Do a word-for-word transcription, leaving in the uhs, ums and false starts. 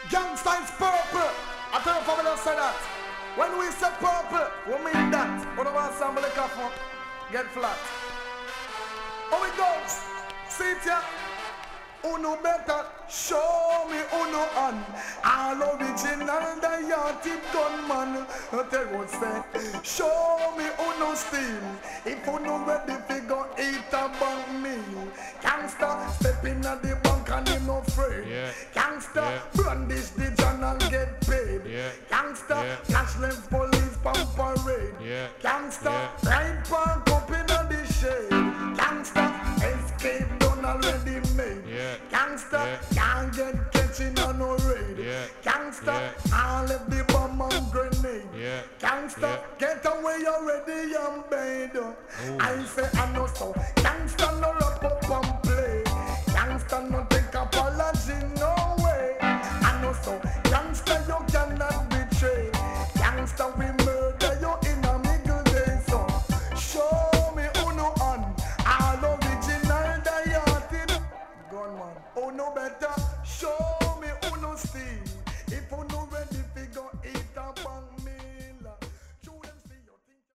Gangsta is purple. I tell you for me to say that. When we say purple, we mean that. What about sample the coffee? Get flat. How it goes? See it here? Uno better show me uno on. All original diatic gunman. Tell what say. Show me uno steam. If uno ready fi go eat a bank meal. Gangsta step in at the bank and him no afraid. Yeah. Gangsta Yeah. brandish the gun and get paid. Yeah. Gangsta Yeah. cashless police pump parade. Yeah. Gangsta Yeah. ride park up in the shade. Gangsta escape done already made. Yeah. Gangsta Yeah. can't get catching on no raid. Yeah. Gangsta Yeah. all left the bomb and grenade. Yeah. Gangsta Yeah. get away already and bad. I say I know so. Gangsta no wrap up and play. Gangsta no take a